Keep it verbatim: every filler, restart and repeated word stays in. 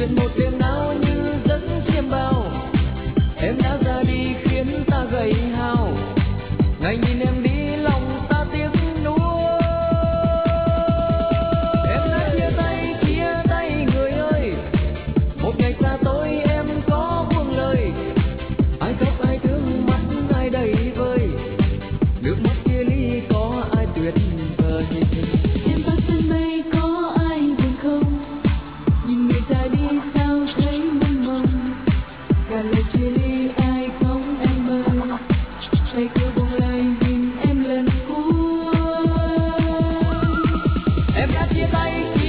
chuyện một đêm nào như giấc chiêm bao. Em đã ra đi khiến ta gầy hao, ngày nhìn em đi lòng ta tiếc nuối. Em đã chia tay, chia tay người ơi, một ngày xa tôi em có buông lời. Ai khóc ai thương mắt ai đầy vơi, nước mắt chia ly có ai tuyệt vời. Em qua sân bay có ai buồn không, nhìn người ta đi sao thấy mơ mộng. Cả lời chia ly ai khóc em mơ, tay cứ buông lại nhìn em lần cuối. Em đã chia tay.